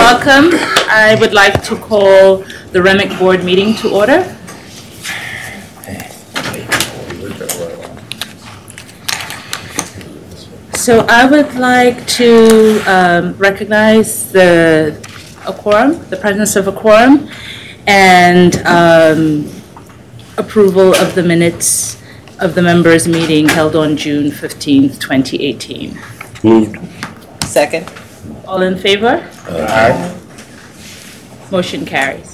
Welcome. I would like to call the REMIC board meeting to order. So I would like to recognize the presence of a quorum, and approval of the minutes of the members' meeting held on June 15th, 2018. Moved. Second. All in favor? Aye. Motion carries.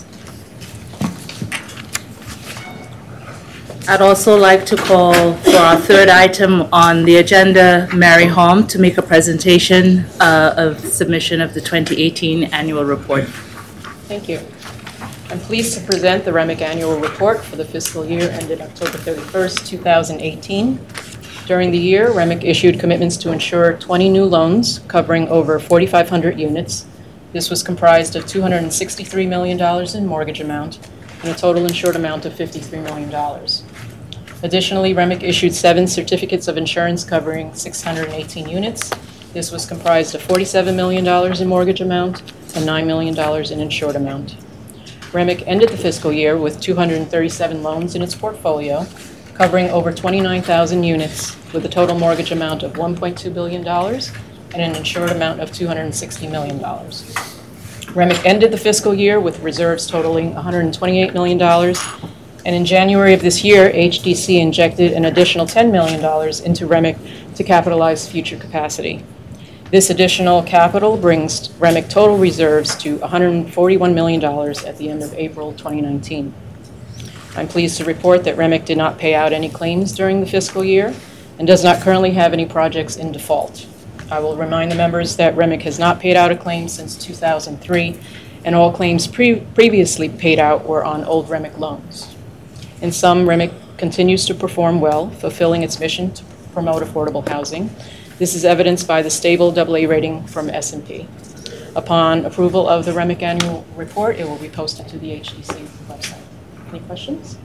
I'd also like to call for our third item on the agenda, Mary Holm, to make a presentation of submission of the 2018 annual report. Thank you. I'm pleased to present the REMIC annual report for the fiscal year ended October 31st, 2018. During the year, REMIC issued commitments to insure 20 new loans covering over 4,500 units. This was comprised of $263 million in mortgage amount and a total insured amount of $53 million. Additionally, REMIC issued 7 certificates of insurance covering 618 units. This was comprised of $47 million in mortgage amount and $9 million in insured amount. REMIC ended the fiscal year with 237 loans in its portfolio, covering over 29,000 units with a total mortgage amount of $1.2 billion and an insured amount of $260 million. REMIC ended the fiscal year with reserves totaling $128 million, and in January of this year, HDC injected an additional $10 million into REMIC to capitalize future capacity. This additional capital brings REMIC total reserves to $141 million at the end of April 2019. I'm pleased to report that REMIC did not pay out any claims during the fiscal year and does not currently have any projects in default. I will remind the members that REMIC has not paid out a claim since 2003, and all claims previously paid out were on old REMIC loans. In sum, REMIC continues to perform well, fulfilling its mission to promote affordable housing. This is evidenced by the stable AA rating from S&P. Upon approval of the REMIC annual report, it will be posted to the HDC website. Any questions?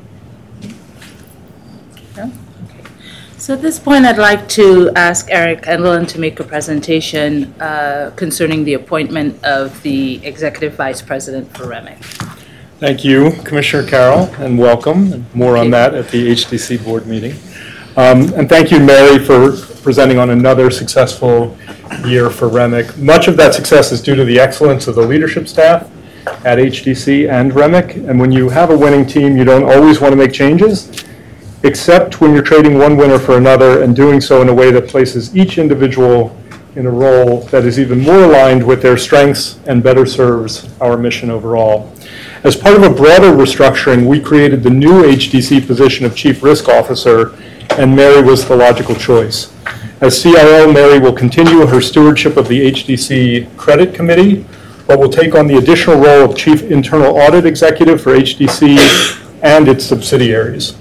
No? Okay. So at this point, I'd like to ask Eric Enderlin to make a presentation concerning the appointment of the Executive Vice President for REMIC. Thank you, Commissioner Carroll, and welcome. And more on that at the HDC board meeting. And thank you, Mary, for presenting on another successful year for REMIC. Much of that success is due to the excellence of the leadership staff at HDC and REMIC. And when you have a winning team, you don't always want to make changes, except when you're trading one winner for another and doing so in a way that places each individual in a role that is even more aligned with their strengths and better serves our mission overall. As part of a broader restructuring, we created the new HDC position of Chief Risk Officer, and Mary was the logical choice. As CRO, Mary will continue her stewardship of the HDC Credit Committee, but will take on the additional role of Chief Internal Audit Executive for HDC and its subsidiaries.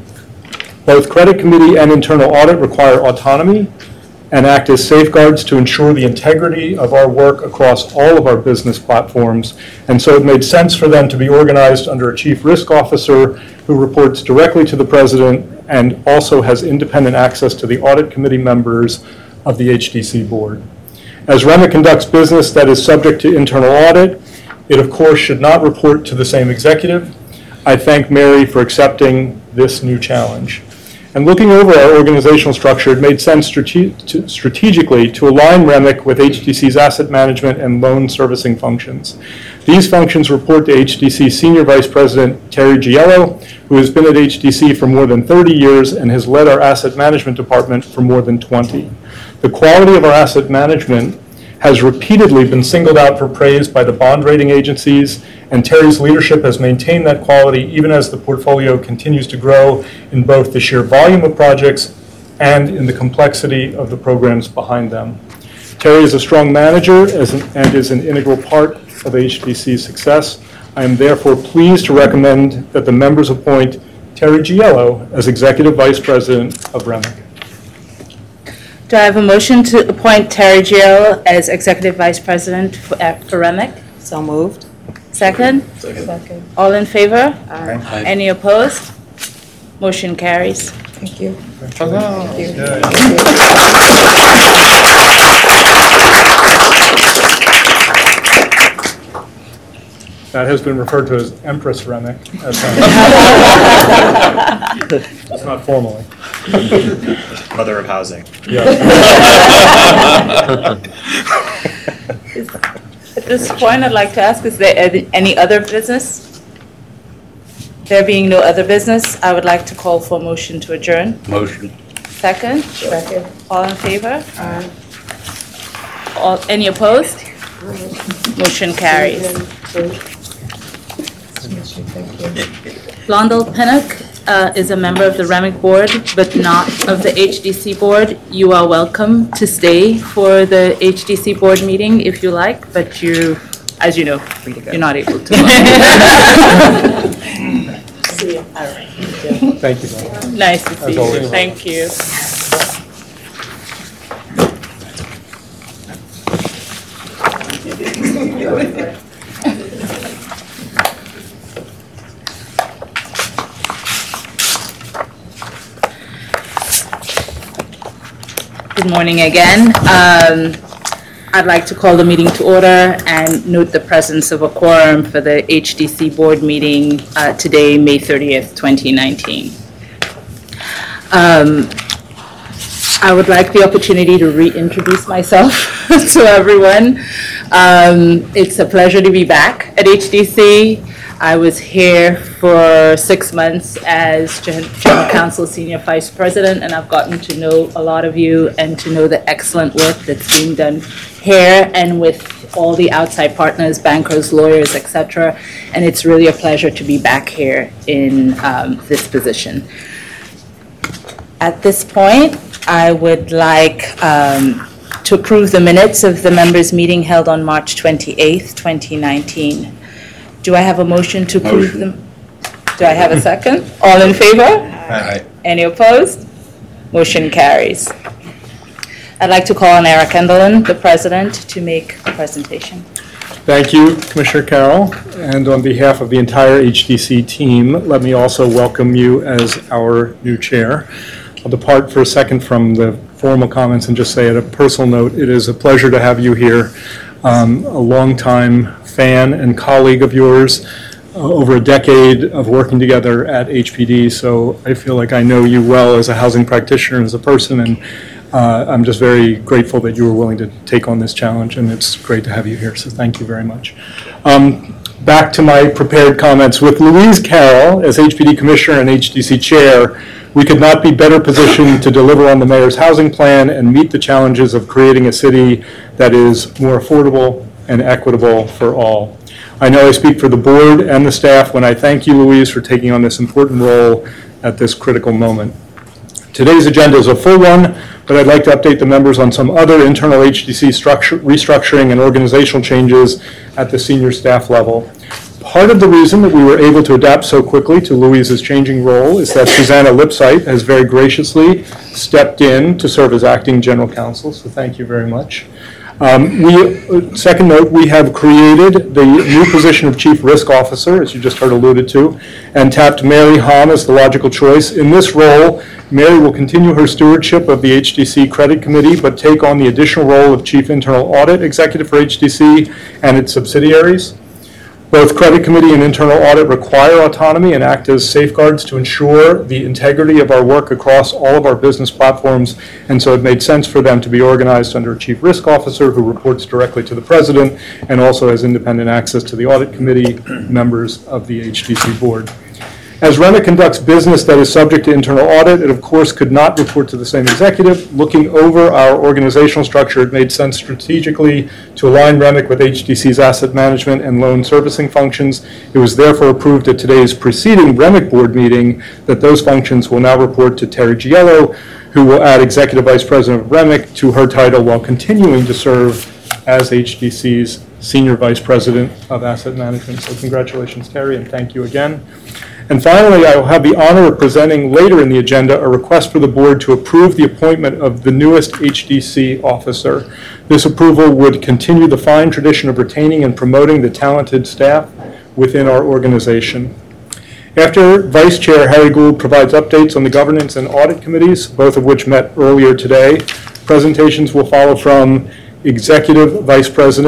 Both Credit Committee and Internal Audit require autonomy and act as safeguards to ensure the integrity of our work across all of our business platforms, and so it made sense for them to be organized under a Chief Risk Officer who reports directly to the President and also has independent access to the Audit Committee members of the HDC Board. As REMIC conducts business that is subject to internal audit, it of course should not report to the same executive. I thank Mary for accepting this new challenge. And looking over our organizational structure, it made sense strategically to align REMIC with HDC's asset management and loan servicing functions. These functions report to HDC Senior Vice President Terry Giello, who has been at HDC for more than 30 years and has led our asset management department for more than 20. The quality of our asset management has repeatedly been singled out for praise by the bond rating agencies, and Terry's leadership has maintained that quality even as the portfolio continues to grow in both the sheer volume of projects and in the complexity of the programs behind them. Terry is a strong manager and is an integral part of HDC's success. I am therefore pleased to recommend that the members appoint Terry Giello as Executive Vice President of REMIC. Do I have a motion to appoint Terry Giello as Executive Vice President for REMIC? So moved. Second? Second. All in favor? Aye. Any opposed? Motion carries. Thank you. Thank you. That has been referred to as Empress Remick. It's not formally. Mother of housing. Yeah. At this point, I'd like to ask, is there any other business? There being no other business, I would like to call for a motion to adjourn. Motion. Second? Second. All in favor? Aye. Any opposed? Motion carries. Blondell Pinnock is a member of the Remick Board, but not of the HDC Board. You are welcome to stay for the HDC Board meeting if you like, but you, as you know, you're not able to. See you. All right. Thank you. Bob. Nice to see you. always. Thank you. Good morning again. I'd like to call the meeting to order and note the presence of a quorum for the HDC board meeting today, May 30th, 2019. I would like the opportunity to reintroduce myself to everyone. It's a pleasure to be back at HDC. I was here for 6 months as General Counsel Senior Vice President, and I've gotten to know a lot of you and to know the excellent work that's being done here and with all the outside partners, bankers, lawyers, etc. And it's really a pleasure to be back here in this position. At this point, I would like to approve the minutes of the members' meeting held on March 28th, 2019. Do I have a motion to approve them? Do I have a second? All in favor? Aye. Any opposed? Motion carries. I'd like to call on Eric Enderlin, the president, to make a presentation. Thank you, Commissioner Carroll. And on behalf of the entire HDC team, let me also welcome you as our new chair. I'll depart for a second from the formal comments and just say at a personal note, it is a pleasure to have you here. A longtime fan and colleague of yours, over a decade of working together at HPD, so I feel like I know you well as a housing practitioner and as a person, and I'm just very grateful that you were willing to take on this challenge, and it's great to have you here, so thank you very much. Back to my prepared comments. With Louise Carroll as HPD Commissioner and HDC Chair, we could not be better positioned to deliver on the Mayor's housing plan and meet the challenges of creating a city that is more affordable and equitable for all. I know I speak for the board and the staff when I thank you, Louise, for taking on this important role at this critical moment. Today's agenda is a full one, but I'd like to update the members on some other internal HDC restructuring and organizational changes at the senior staff level. Part of the reason that we were able to adapt so quickly to Louise's changing role is that Susanna Lipsyte has very graciously stepped in to serve as acting general counsel, so thank you very much. Second note, we have created the new position of Chief Risk Officer, as you just heard alluded to, and tapped Mary Hahn as the logical choice. In this role, Mary will continue her stewardship of the HDC Credit Committee, but take on the additional role of Chief Internal Audit Executive for HDC and its subsidiaries. Both Credit Committee and Internal Audit require autonomy and act as safeguards to ensure the integrity of our work across all of our business platforms, and so it made sense for them to be organized under a Chief Risk Officer who reports directly to the President and also has independent access to the Audit Committee members of the HDC Board. As Remick conducts business that is subject to internal audit, it of course could not report to the same executive. Looking over our organizational structure, it made sense strategically to align Remick with HDC's asset management and loan servicing functions. It was therefore approved at today's preceding Remick board meeting that those functions will now report to Terry Giello, who will add Executive Vice President of Remick to her title while continuing to serve as HDC's Senior Vice President of Asset Management. So congratulations, Terry, and thank you again. And finally, I will have the honor of presenting later in the agenda a request for the board to approve the appointment of the newest HDC officer. This approval would continue the fine tradition of retaining and promoting the talented staff within our organization. After Vice Chair Harry Gould provides updates on the governance and audit committees, both of which met earlier today, presentations will follow from Executive Vice President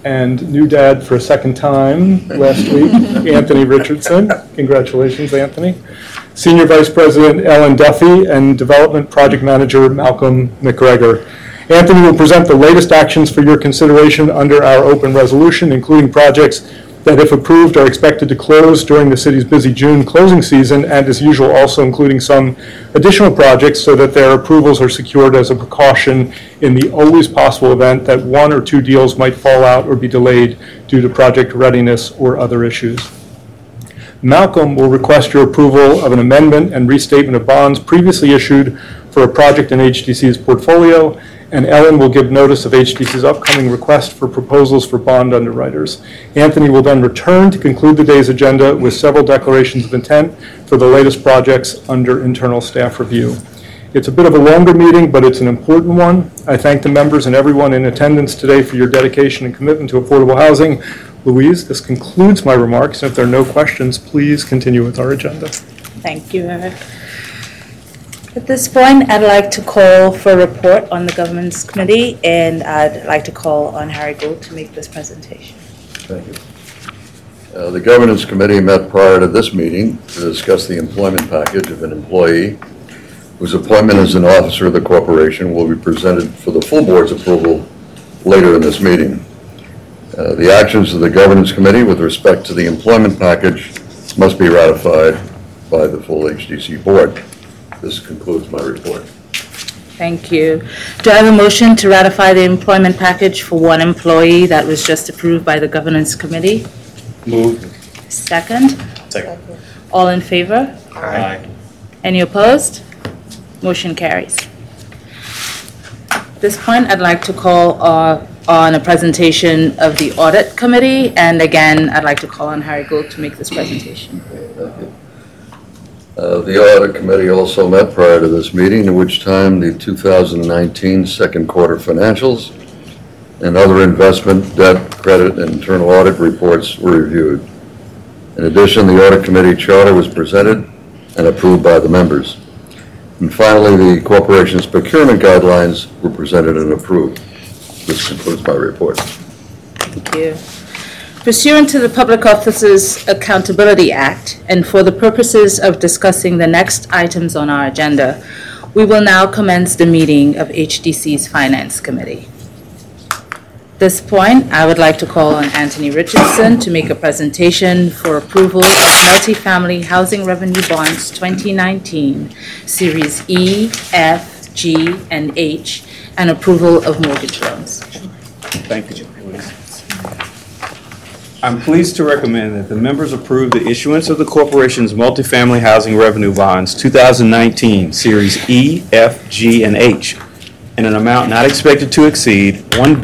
and new dad for a second time last week, Anthony Richardson. Congratulations, Anthony. Senior Vice President Ellen Duffy, and Development Project Manager Malcolm McGregor. Anthony will present the latest actions for your consideration under our open resolution, including projects that, if approved, are expected to close during the city's busy June closing season, and as usual, also including some additional projects so that their approvals are secured as a precaution in the always possible event that one or two deals might fall out or be delayed due to project readiness or other issues. Malcolm will request your approval of an amendment and restatement of bonds previously issued for a project in HDC's portfolio, and Ellen will give notice of HDC's upcoming request for proposals for bond underwriters. Anthony will then return to conclude the day's agenda with several declarations of intent for the latest projects under internal staff review. It's a bit of a longer meeting, but it's an important one. I thank the members and everyone in attendance today for your dedication and commitment to affordable housing. Louise, this concludes my remarks. If there are no questions, please continue with our agenda. Thank you, Eric. At this point, I'd like to call for a report on the Governance Committee, and I'd like to call on Harry Gould to make this presentation. Thank you. The Governance Committee met prior to this meeting to discuss the employment package of an employee whose appointment as an officer of the corporation will be presented for the full board's approval later in this meeting. The actions of the Governance Committee with respect to the employment package must be ratified by the full HDC board. This concludes my report. Thank you. Do I have a motion to ratify the employment package for one employee that was just approved by the Governance Committee? Moved. Second? Second. All in favor? Aye. Any opposed? Motion carries. At this point, I'd like to call on a presentation of the Audit Committee, and again, I'd like to call on Harry Gould to make this presentation. Thank you. The Audit Committee also met prior to this meeting, at which time the 2019 second quarter financials and other investment, debt, credit, and internal audit reports were reviewed. In addition, the Audit Committee charter was presented and approved by the members. And finally, the corporation's procurement guidelines were presented and approved. This concludes my report. Thank you. Pursuant to the Public Officers Accountability Act, and for the purposes of discussing the next items on our agenda, we will now commence the meeting of HDC's Finance Committee. At this point, I would like to call on Anthony Richardson to make a presentation for approval of Multifamily Housing Revenue Bonds 2019, Series E, F, G, and H, and approval of mortgage loans. Thank you. I'm pleased to recommend that the members approve the issuance of the corporation's multifamily housing revenue bonds 2019 Series E, F, G, and H in an amount not expected to exceed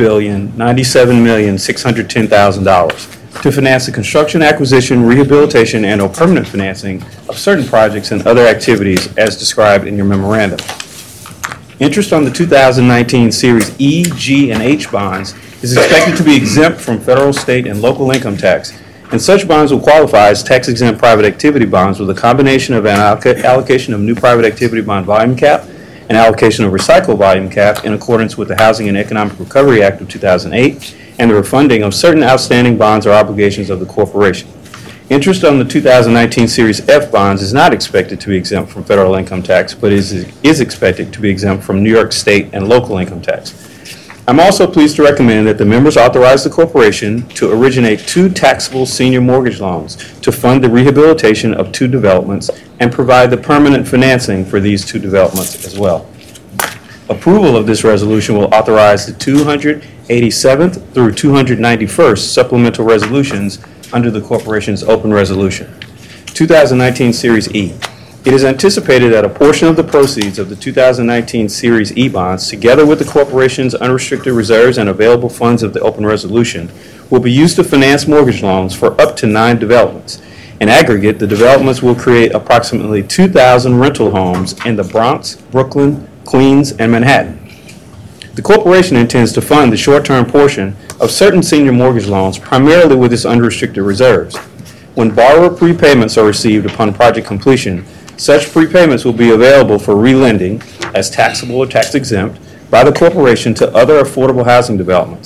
$1,097,610,000 to finance the construction, acquisition, rehabilitation, and or permanent financing of certain projects and other activities as described in your memorandum. Interest on the 2019 Series E, G, and H bonds is expected to be exempt from federal, state, and local income tax, and such bonds will qualify as tax-exempt private activity bonds with a combination of an allocation of new private activity bond volume cap and allocation of recycle volume cap in accordance with the Housing and Economic Recovery Act of 2008 and the refunding of certain outstanding bonds or obligations of the corporation. Interest on the 2019 Series F bonds is not expected to be exempt from federal income tax, but is expected to be exempt from New York state and local income tax. I'm also pleased to recommend that the members authorize the corporation to originate 2 taxable senior mortgage loans to fund the rehabilitation of 2 developments and provide the permanent financing for these 2 developments as well. Approval of this resolution will authorize the 287th through 291st supplemental resolutions under the corporation's open resolution. 2019 Series E. It is anticipated that a portion of the proceeds of the 2019 Series E bonds, together with the corporation's unrestricted reserves and available funds of the open resolution, will be used to finance mortgage loans for up to 9 developments. In aggregate, the developments will create approximately 2,000 rental homes in the Bronx, Brooklyn, Queens, and Manhattan. The corporation intends to fund the short-term portion of certain senior mortgage loans primarily with its unrestricted reserves. When borrower prepayments are received upon project completion, such prepayments will be available for relending as taxable or tax-exempt by the corporation to other affordable housing developments.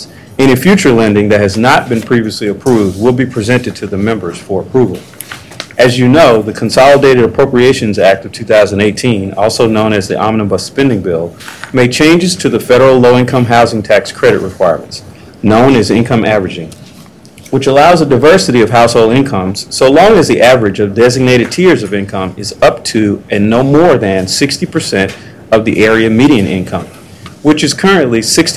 Any future lending that has not been previously approved will be presented to the members for approval. As you know, the Consolidated Appropriations Act of 2018, also known as the Omnibus Spending Bill, made changes to the federal low-income housing tax credit requirements, known as income averaging, which allows a diversity of household incomes so long as the average of designated tiers of income is up to and no more than 60% of the area median income, which is currently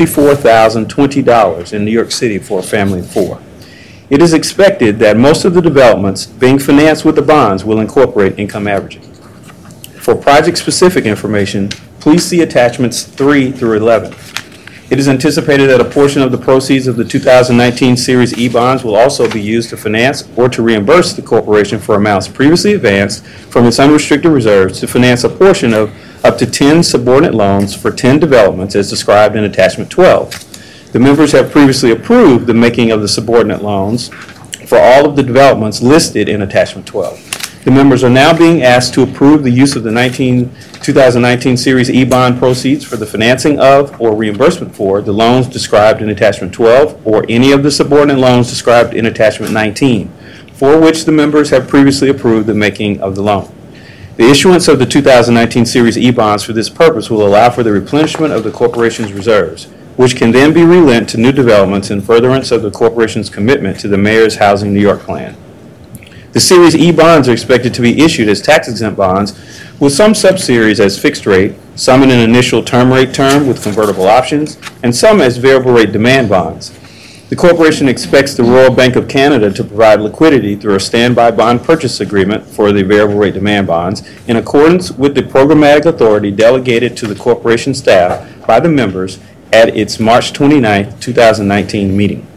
$64,020 in New York City for a family of 4. It is expected that most of the developments being financed with the bonds will incorporate income averaging. For project-specific information, please see attachments 3 through 11. It is anticipated that a portion of the proceeds of the 2019 Series E bonds will also be used to finance or to reimburse the corporation for amounts previously advanced from its unrestricted reserves to finance a portion of up to 10 subordinate loans for 10 developments as described in attachment 12. The members have previously approved the making of the subordinate loans for all of the developments listed in attachment 12. The members are now being asked to approve the use of the 2019 Series E bond proceeds for the financing of or reimbursement for the loans described in attachment 12 or any of the subordinate loans described in attachment 19, for which the members have previously approved the making of the loan. The issuance of the 2019 Series E bonds for this purpose will allow for the replenishment of the corporation's reserves, which can then be relent to new developments in furtherance of the corporation's commitment to the Mayor's Housing New York plan. The Series E bonds are expected to be issued as tax-exempt bonds, with some subseries as fixed rate, some in an initial term rate term with convertible options, and some as variable rate demand bonds. The corporation expects the Royal Bank of Canada to provide liquidity through a standby bond purchase agreement for the variable rate demand bonds in accordance with the programmatic authority delegated to the corporation staff by the members at its March 29, 2019 meeting.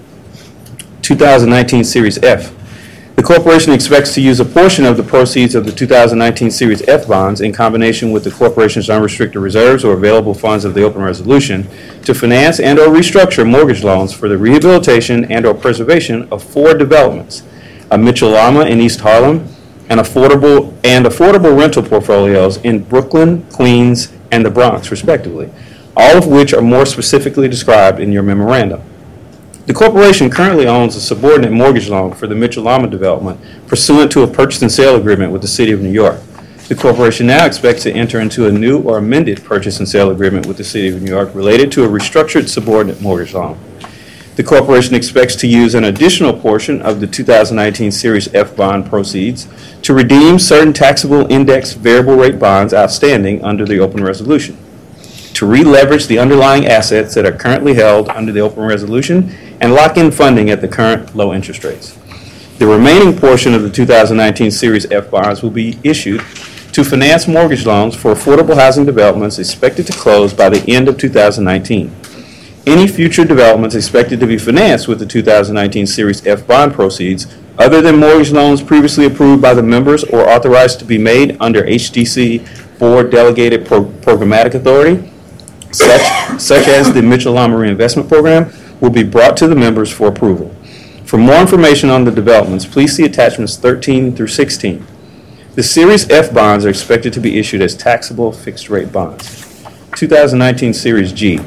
2019 Series F. The corporation expects to use a portion of the proceeds of the 2019 Series F bonds in combination with the corporation's unrestricted reserves or available funds of the open resolution to finance and or restructure mortgage loans for the rehabilitation and or preservation of 4 developments, a Mitchell-Lama in East Harlem, and affordable rental portfolios in Brooklyn, Queens, and the Bronx, respectively, all of which are more specifically described in your memorandum. The corporation currently owns a subordinate mortgage loan for the Mitchell-Lama development pursuant to a purchase and sale agreement with the City of New York. The corporation now expects to enter into a new or amended purchase and sale agreement with the City of New York related to a restructured subordinate mortgage loan. The corporation expects to use an additional portion of the 2019 Series F bond proceeds to redeem certain taxable index variable rate bonds outstanding under the open resolution, to re-leverage the underlying assets that are currently held under the open resolution and lock in funding at the current low interest rates. The remaining portion of the 2019 Series F bonds will be issued to finance mortgage loans for affordable housing developments expected to close by the end of 2019. Any future developments expected to be financed with the 2019 Series F bond proceeds, other than mortgage loans previously approved by the members or authorized to be made under HDC Board Delegated Programmatic Authority, such as the Mitchell-Lama Reinvestment Program, will be brought to the members for approval. For more information on the developments, please see attachments 13 through 16. The Series F bonds are expected to be issued as taxable fixed-rate bonds. 2019 Series G.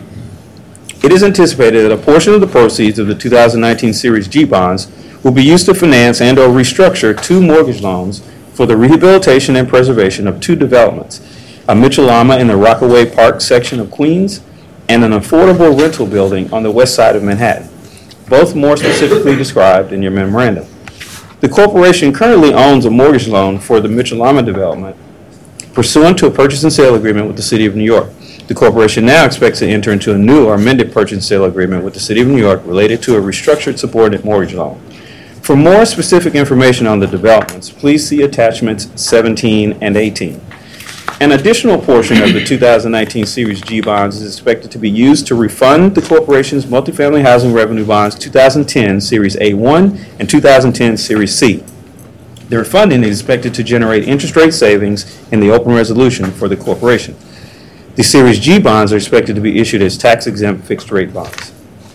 It is anticipated that a portion of the proceeds of the 2019 Series G bonds will be used to finance and or restructure 2 mortgage loans for the rehabilitation and preservation of 2 developments, a Mitchell-Lama in the Rockaway Park section of Queens, and an affordable rental building on the west side of Manhattan, both more specifically described in your memorandum. The corporation currently owns a mortgage loan for the Mitchell-Lama development pursuant to a purchase and sale agreement with the City of New York. The corporation now expects to enter into a new or amended purchase and sale agreement with the City of New York related to a restructured subordinate mortgage loan. For more specific information on the developments, please see attachments 17 and 18. An additional portion of the 2019 Series G bonds is expected to be used to refund the corporation's multifamily housing revenue bonds 2010 Series A1 and 2010 Series C. The refunding is expected to generate interest rate savings in the open resolution for the corporation. The Series G bonds are expected to be issued as tax-exempt fixed-rate bonds.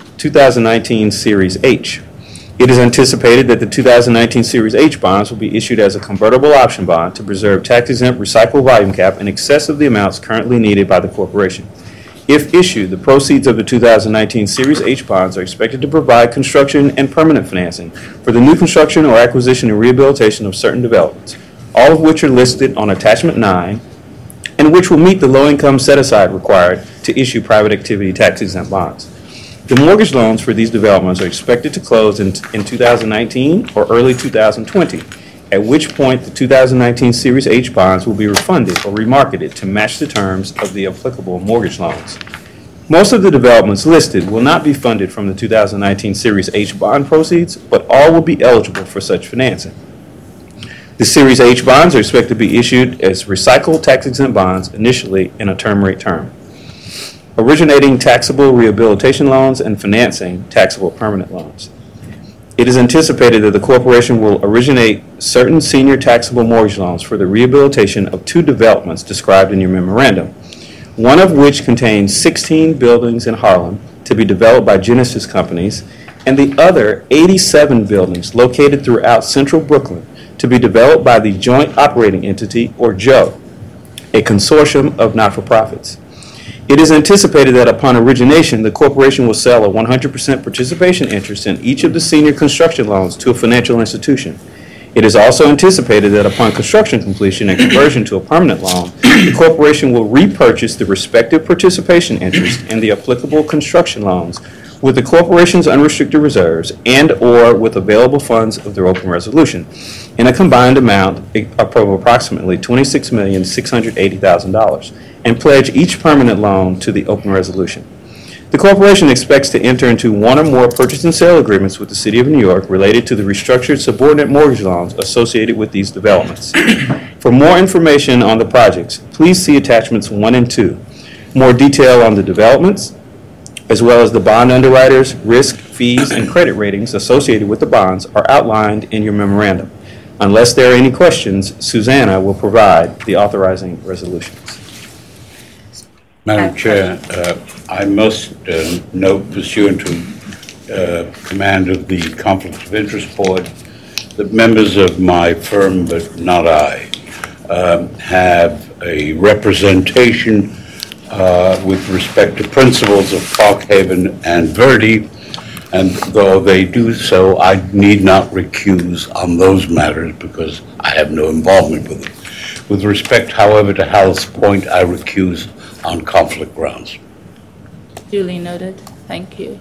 2019 Series H. It is anticipated that the 2019 Series H bonds will be issued as a convertible option bond to preserve tax-exempt recycled volume cap in excess of the amounts currently needed by the corporation. If issued, the proceeds of the 2019 Series H bonds are expected to provide construction and permanent financing for the new construction or acquisition and rehabilitation of certain developments, all of which are listed on Attachment 9, and which will meet the low-income set-aside required to issue private activity tax-exempt bonds. The mortgage loans for these developments are expected to close in 2019 or early 2020, at which point the 2019 Series H bonds will be refunded or remarketed to match the terms of the applicable mortgage loans. Most of the developments listed will not be funded from the 2019 Series H bond proceeds, but all will be eligible for such financing. The Series H bonds are expected to be issued as recycled tax-exempt bonds initially in a term rate term, originating taxable rehabilitation loans and financing taxable permanent loans. It is anticipated that the corporation will originate certain senior taxable mortgage loans for the rehabilitation of 2 developments described in your memorandum, one of which contains 16 buildings in Harlem to be developed by Genesis Companies, and the other 87 buildings located throughout central Brooklyn to be developed by the Joint Operating Entity, or JOE, a consortium of not-for-profits. It is anticipated that upon origination, the corporation will sell a 100% participation interest in each of the senior construction loans to a financial institution. It is also anticipated that upon construction completion and conversion to a permanent loan, the corporation will repurchase the respective participation interest in the applicable construction loans with the corporation's unrestricted reserves and/or with available funds of their open resolution in a combined amount of approximately $26,680,000 and pledge each permanent loan to the open resolution. The corporation expects to enter into one or more purchase and sale agreements with the City of New York related to the restructured subordinate mortgage loans associated with these developments. For more information on the projects, please see attachments 1 and 2. More detail on the developments, as well as the bond underwriters, risk, fees, and credit ratings associated with the bonds are outlined in your memorandum. Unless there are any questions, Susanna will provide the authorizing resolutions. Madam Chair, I must note, pursuant to command of the Conflict of Interest Board, that members of my firm, but not I, have a representation with respect to principles of Park Haven and Verde, and though they do so, I need not recuse on those matters because I have no involvement with them. With respect, however, to Hallis Point, I recuse on conflict grounds. Duly noted. Thank you.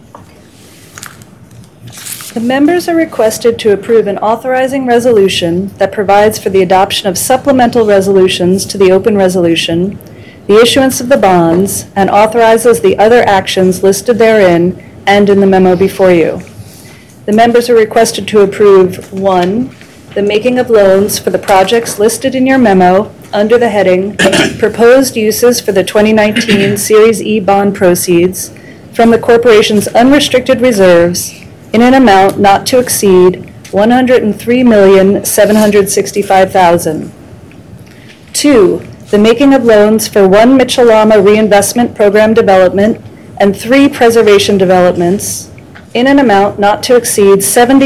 The members are requested to approve an authorizing resolution that provides for the adoption of supplemental resolutions to the open resolution, the issuance of the bonds, and authorizes the other actions listed therein and in the memo before you. The members are requested to approve 1, the making of loans for the projects listed in your memo under the heading Proposed Uses for the 2019 Series E Bond Proceeds from the corporation's unrestricted reserves in an amount not to exceed $103,765,000. 2, the making of loans for 1 Mitchell-Lama Reinvestment Program development and 3 preservation developments in an amount not to exceed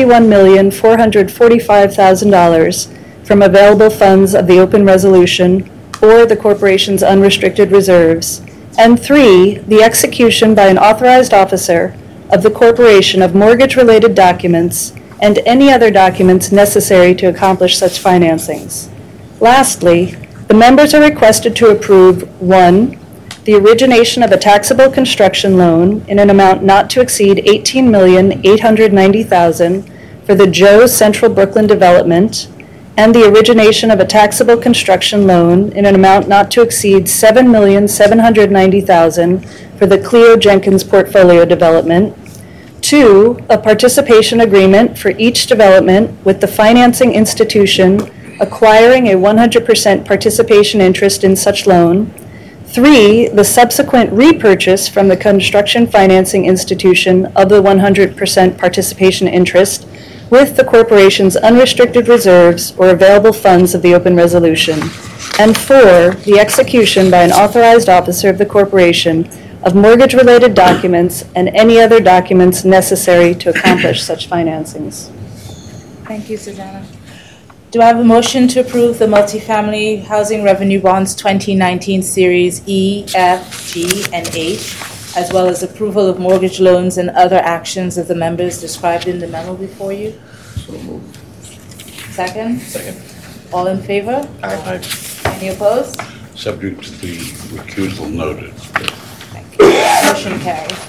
$71,445,000 from available funds of the open resolution or the corporation's unrestricted reserves. And 3, the execution by an authorized officer of the corporation of mortgage-related documents and any other documents necessary to accomplish such financings. Lastly, the members are requested to approve 1, the origination of a taxable construction loan in an amount not to exceed $18,890,000 for the Joe Central Brooklyn development, and the origination of a taxable construction loan in an amount not to exceed $7,790,000 for the Cleo Jenkins portfolio development. 2, a participation agreement for each development with the financing institution acquiring a 100% participation interest in such loan. 3, the subsequent repurchase from the construction financing institution of the 100% participation interest with the corporation's unrestricted reserves or available funds of the open resolution. And 4, the execution by an authorized officer of the corporation of mortgage-related documents and any other documents necessary to accomplish such financings. Thank you, Susanna. Do I have a motion to approve the multifamily housing revenue bonds 2019 Series E, F, G, and H, as well as approval of mortgage loans and other actions of the members described in the memo before you? So moved. Second? Second. All in favor? Aye. Any opposed? Subject to the recusal noted. Thank you. Motion carries.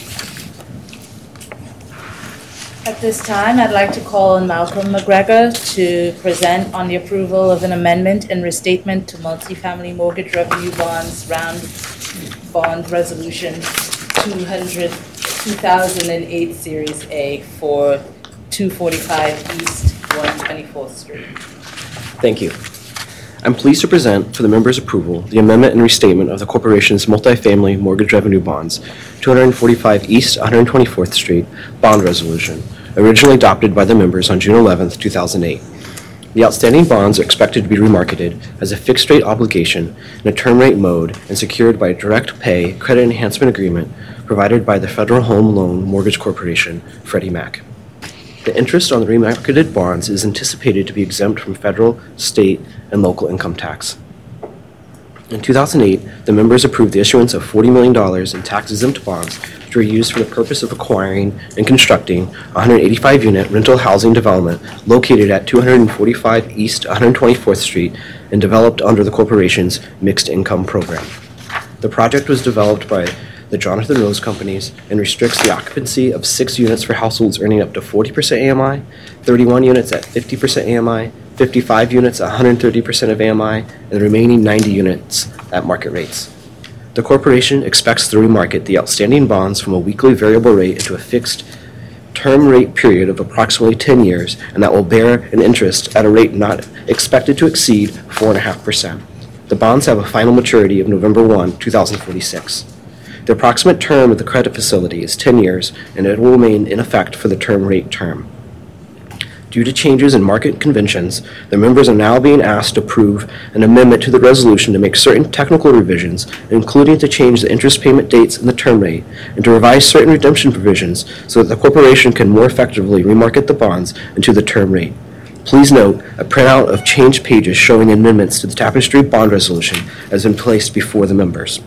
At this time, I'd like to call on Malcolm McGregor to present on the approval of an amendment and restatement to multifamily mortgage revenue bonds round bond resolution 2008 Series A for 245 East 124th Street. Thank you. I'm pleased to present for the members' approval the amendment and restatement of the corporation's multifamily mortgage revenue bonds, 245 East 124th Street bond resolution, originally adopted by the members on June 11, 2008. The outstanding bonds are expected to be remarketed as a fixed-rate obligation in a term rate mode and secured by a direct pay credit enhancement agreement provided by the Federal Home Loan Mortgage Corporation, Freddie Mac. The interest on the remarketed bonds is anticipated to be exempt from federal, state, and local income tax. In 2008, the members approved the issuance of $40 million in tax-exempt bonds, which were used for the purpose of acquiring and constructing a 185-unit rental housing development located at 245 East 124th Street and developed under the corporation's mixed income program. The project was developed by the Jonathan Rose Companies and restricts the occupancy of 6 units for households earning up to 40% AMI, 31 units at 50% AMI, 55 units at 130% of AMI, and the remaining 90 units at market rates. The corporation expects to remarket the outstanding bonds from a weekly variable rate into a fixed term rate period of approximately 10 years, and that will bear an interest at a rate not expected to exceed 4.5%. The bonds have a final maturity of November 1, 2046. The approximate term of the credit facility is 10 years, and it will remain in effect for the term rate term. Due to changes in market conventions, the members are now being asked to approve an amendment to the resolution to make certain technical revisions, including to change the interest payment dates and the term rate, and to revise certain redemption provisions so that the corporation can more effectively remarket the bonds into the term rate. Please note, a printout of changed pages showing amendments to the Tapestry bond resolution has been placed before the members.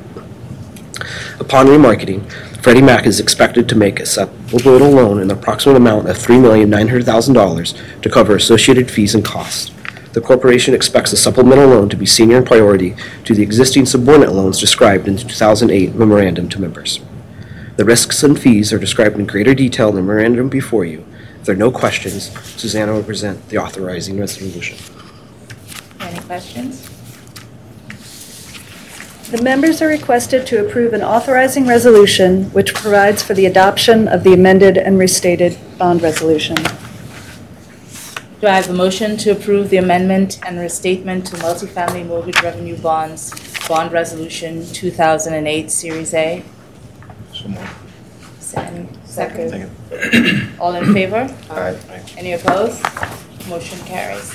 Upon remarketing, Freddie Mac is expected to make a supplemental loan in the approximate amount of $3,900,000 to cover associated fees and costs. The corporation expects the supplemental loan to be senior in priority to the existing subordinate loans described in the 2008 memorandum to members. The risks and fees are described in greater detail in the memorandum before you. If there are no questions, Susanna will present the authorizing resolution. Any questions? The members are requested to approve an authorizing resolution which provides for the adoption of the amended and restated bond resolution. Do I have a motion to approve the amendment and restatement to multifamily mortgage revenue bonds, bond resolution 2008 Series A? So moved. Second. All in favor? Aye. Any opposed? Motion carries.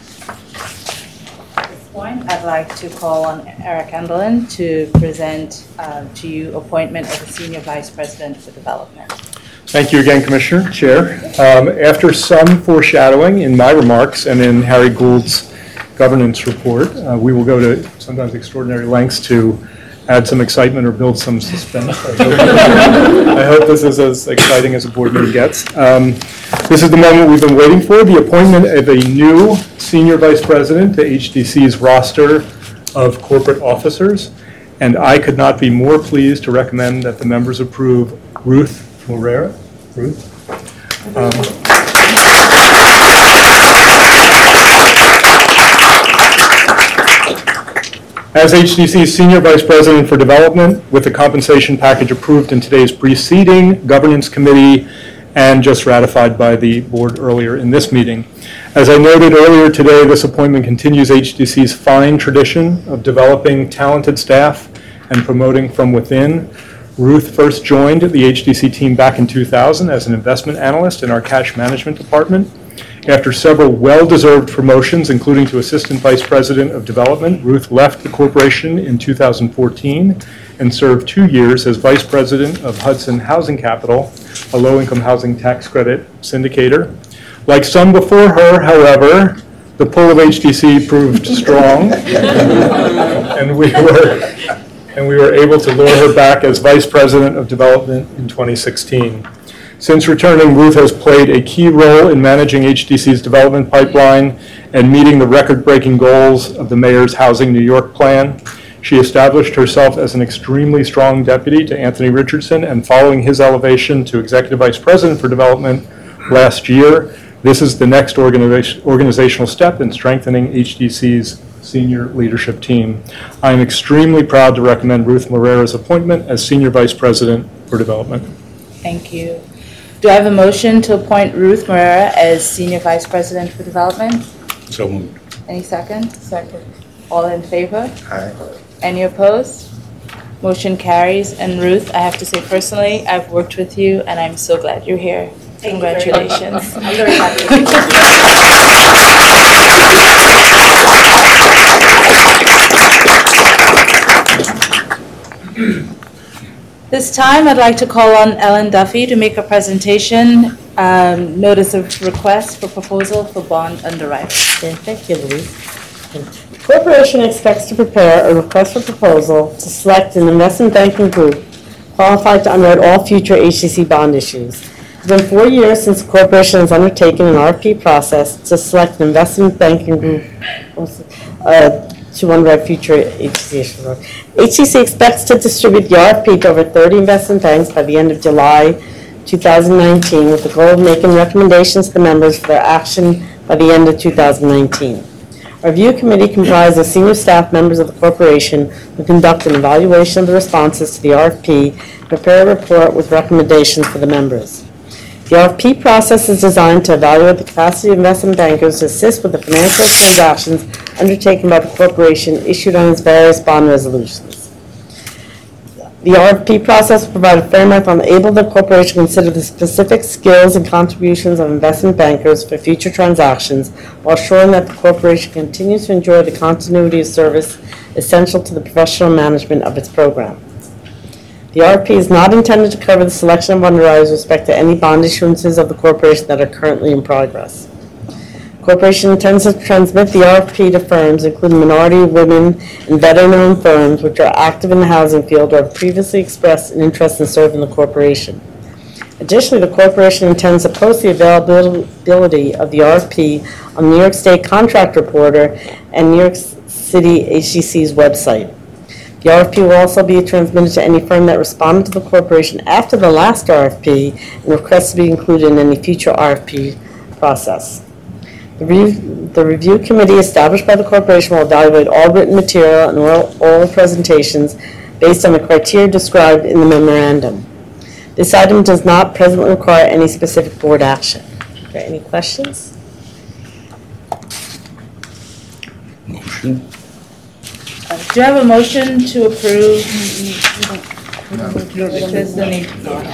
At this point, I'd like to call on Eric Endelin to present to you appointment of a Senior Vice President for Development. Thank you again, Commissioner, Chair. After some foreshadowing in my remarks and in Harry Gould's governance report, we will go to sometimes extraordinary lengths to add some excitement or build some suspense. I hope this is as exciting as a board meeting gets. This is the moment we've been waiting for, the appointment of a new Senior Vice President to HDC's roster of corporate officers. And I could not be more pleased to recommend that the members approve Ruth Morera. Ruth? As HDC's Senior Vice President for Development, with the compensation package approved in today's preceding Governance Committee and just ratified by the board earlier in this meeting. As I noted earlier today, this appointment continues HDC's fine tradition of developing talented staff and promoting from within. Ruth first joined the HDC team back in 2000 as an investment analyst in our cash management department. After several well-deserved promotions, including to Assistant Vice President of Development, Ruth left the corporation in 2014 and served 2 years as Vice President of Hudson Housing Capital, a low-income housing tax credit syndicator. Like some before her, however, The pull of HTC proved strong, and we were able to lure her back as Vice President of Development in 2016. Since returning, Ruth has played a key role in managing HDC's development pipeline and meeting the record-breaking goals of the Mayor's Housing New York plan. She established herself as an extremely strong deputy to Anthony Richardson, and following his elevation to Executive Vice President for Development last year, this is the next organizational step in strengthening HDC's senior leadership team. I am extremely proud to recommend Ruth Moreira's appointment as Senior Vice President for Development. Thank you. Do I have a motion to appoint Ruth Moreira as Senior Vice President for Development? So moved. Any second? Second. All in favor? Aye. Any opposed? Motion carries. And Ruth, I have to say personally, I've worked with you and I'm so glad you're here. Congratulations. I'm very happy. This time, I'd like to call on Ellen Duffy to make a presentation, notice of request for proposal for bond underwriting. Okay, thank you, Louise. The corporation expects to prepare a request for proposal to select an investment banking group qualified to underwrite all future HTC bond issues. It's been 4 years since the corporation has undertaken an RFP process to select an investment banking group to underwrite future HTC issues. HTC expects to distribute the RFP to over 30 investment banks by the end of July 2019, with the goal of making recommendations to the members for their action by the end of 2019. Our review committee comprised of senior staff members of the corporation who conduct an evaluation of the responses to the RFP and prepare a report with recommendations for the members. The RFP process is designed to evaluate the capacity of investment bankers to assist with the financial transactions undertaken by the corporation issued on its various bond resolutions. The RFP process will provide a framework on the able of the corporation to consider the specific skills and contributions of investment bankers for future transactions, while ensuring that the corporation continues to enjoy the continuity of service essential to the professional management of its program. The RFP is not intended to cover the selection of underwriters with respect to any bond issuances of the corporation that are currently in progress. The corporation intends to transmit the RFP to firms, including minority, women, and veteran-owned firms, which are active in the housing field or have previously expressed an interest in serving the corporation. Additionally, the corporation intends to post the availability of the RFP on the New York State Contract Reporter and New York City HDC's website. The RFP will also be transmitted to any firm that responded to the corporation after the last RFP and requests to be included in any future RFP process. The review committee established by the corporation will evaluate all written material and oral presentations based on the criteria described in the memorandum. This item does not presently require any specific board action. Are there any questions? Motion. Do you have a motion to approve? There's the need.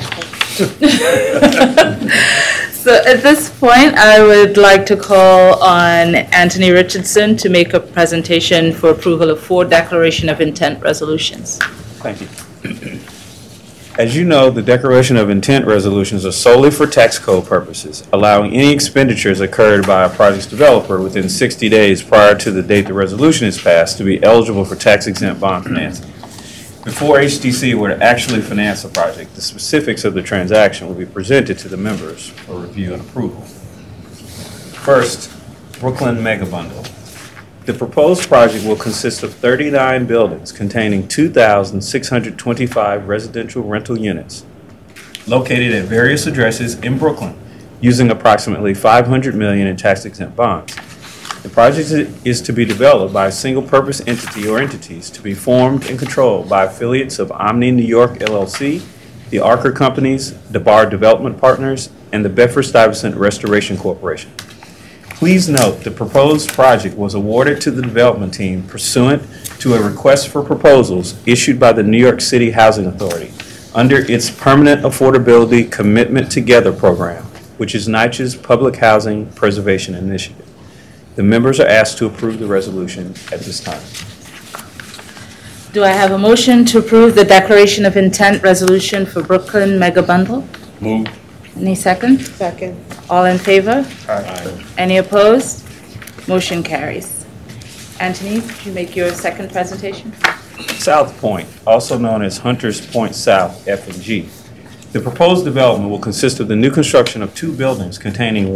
So at this point, I would like to call on Anthony Richardson to make a presentation for approval of 4 declaration of intent resolutions. Thank you. As you know, the Declaration of Intent resolutions are solely for tax code purposes, allowing any expenditures incurred by a project's developer within 60 days prior to the date the resolution is passed to be eligible for tax-exempt bond financing. Before HDC were to actually finance a project, the specifics of the transaction will be presented to the members for review and approval. First, Brooklyn Mega Bundle. The proposed project will consist of 39 buildings containing 2,625 residential rental units located at various addresses in Brooklyn, using approximately $500 million in tax-exempt bonds. The project is to be developed by a single-purpose entity or entities to be formed and controlled by affiliates of Omni New York LLC, the Archer Companies, DeBar Development Partners, and the Bedford-Stuyvesant Restoration Corporation. Please note the proposed project was awarded to the development team pursuant to a request for proposals issued by the New York City Housing Authority under its Permanent Affordability Commitment Together program, which is NYCHA's Public Housing Preservation Initiative. The members are asked to approve the resolution at this time. Do I have a motion to approve the declaration of intent resolution for Brooklyn Mega Bundle? Move. Any second? Second. All in favor? Aye. Any opposed? Motion carries. Anthony, could you make your second presentation? South Point, also known as Hunters Point South, F and G. The proposed development will consist of the new construction of 2 buildings containing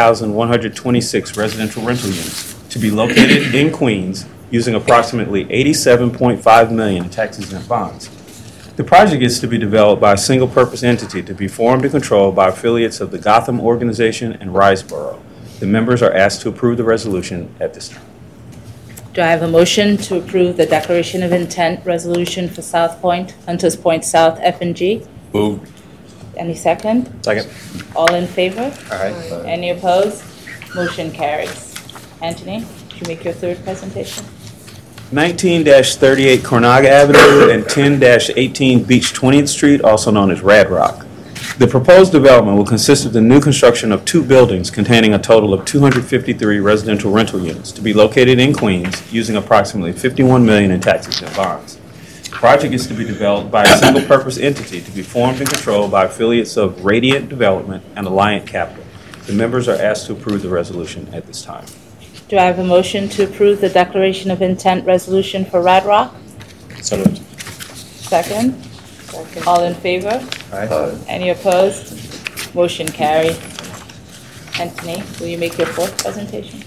1,126 residential rental units to be located in Queens using approximately $87.5 million in tax-exempt bonds. The project is to be developed by a single-purpose entity to be formed and controlled by affiliates of the Gotham Organization and Riseboro. The members are asked to approve the resolution at this time. Do I have a motion to approve the declaration of intent resolution for South Point, Hunters Point South F and G? Moved. Any second? Second. All in favor? Aye. Any opposed? Motion carries. Anthony, could you make your third presentation? 19-38 Cornaga Avenue and 10-18 Beach 20th Street, also known as Rad Rock. The proposed development will consist of the new construction of 2 buildings containing a total of 253 residential rental units to be located in Queens using approximately $51 million in tax-exempt bonds. The project is to be developed by a single-purpose entity to be formed and controlled by affiliates of Radiant Development and Alliant Capital. The members are asked to approve the resolution at this time. Do I have a motion to approve the declaration of intent resolution for Rad Rock? So moved. Second? All in favor? Aye. Any opposed? Motion carried. Anthony, will you make your fourth presentation?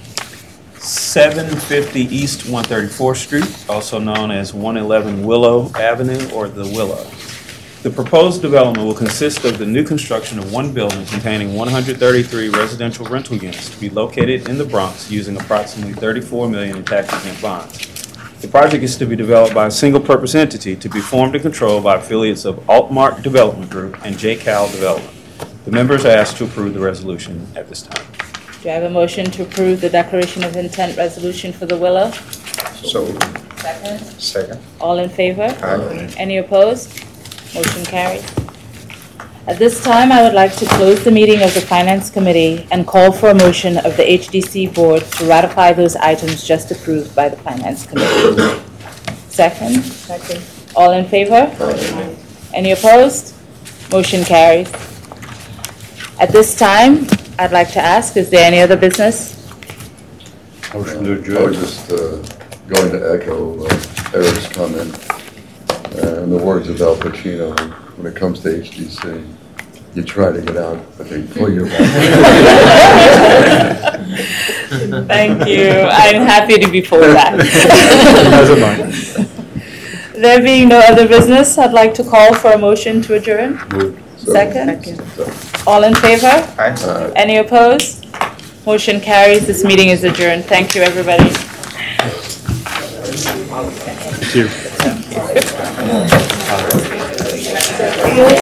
750 East 134th Street, also known as 111 Willow Avenue or The Willow. The proposed development will consist of the new construction of 1 building containing 133 residential rental units to be located in the Bronx using approximately $34 million in tax-exempt bonds. The project is to be developed by a single-purpose entity to be formed and controlled by affiliates of Altmark Development Group and JCal Development. The members are asked to approve the resolution at this time. Do I have a motion to approve the declaration of intent resolution for the Willow? So Second? Second. All in favor? Aye. Any opposed? Motion carried. At this time, I would like to close the meeting of the Finance Committee and call for a motion of the HDC Board to ratify those items just approved by the Finance Committee. Second? Second. All in favor? Aye. Any opposed? Motion carries. At this time, I'd like to ask, is there any other business? Motion to I was adjourn. just going to echo Eric's comment and the words of Al Pacino. When it comes to HDC, you try to get out, but they pull you back. Thank you. I'm happy to be for that. There being no other business, I'd like to call for a motion to adjourn. Moved. So- Second? All in favor? Aye. Any opposed? Motion carries. This meeting is adjourned. Thank you, everybody. Thank you.